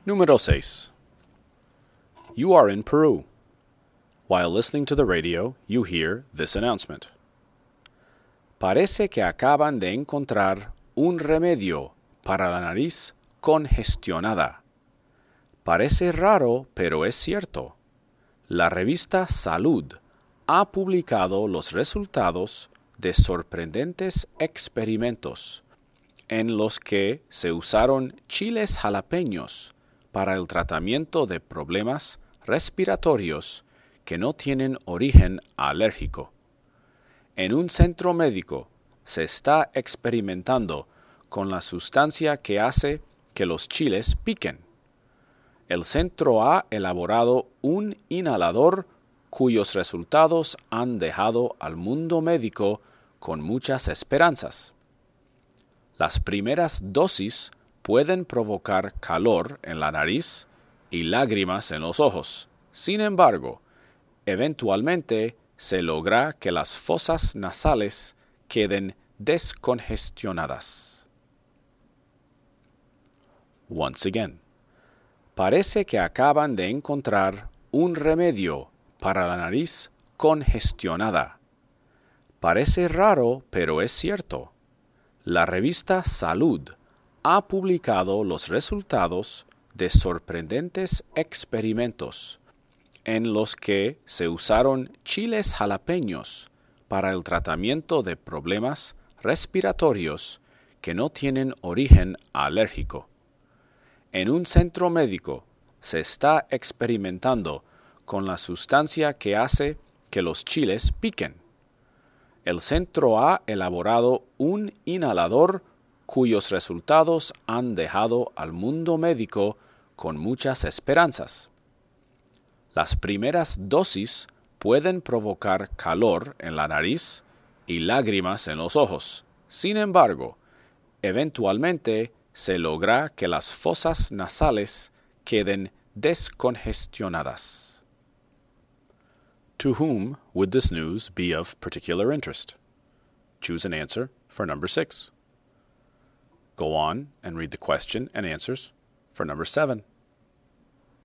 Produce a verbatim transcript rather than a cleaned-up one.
Número seis. You are in Peru. While listening to the radio, you hear this announcement. Parece que acaban de encontrar un remedio para la nariz congestionada. Parece raro, pero es cierto. La revista Salud ha publicado los resultados de sorprendentes experimentos en los que se usaron chiles jalapeños para el tratamiento de problemas respiratorios que no tienen origen alérgico. En un centro médico se está experimentando con la sustancia que hace que los chiles piquen. El centro ha elaborado un inhalador cuyos resultados han dejado al mundo médico con muchas esperanzas. Las primeras dosis pueden provocar calor en la nariz y lágrimas en los ojos. Sin embargo, eventualmente se logra que las fosas nasales queden descongestionadas. Once again. Parece que acaban de encontrar un remedio para la nariz congestionada. Parece raro, pero es cierto. La revista Salud ha publicado los resultados de sorprendentes experimentos en los que se usaron chiles jalapeños para el tratamiento de problemas respiratorios que no tienen origen alérgico. En un centro médico se está experimentando con la sustancia que hace que los chiles piquen. El centro ha elaborado un inhalador cuyos resultados han dejado al mundo médico con muchas esperanzas. Las primeras dosis pueden provocar calor en la nariz y lágrimas en los ojos. Sin embargo, eventualmente se logra que las fosas nasales queden descongestionadas. To whom would this news be of particular interest? Choose an answer for number six. Go on and read the question and answers for number seven.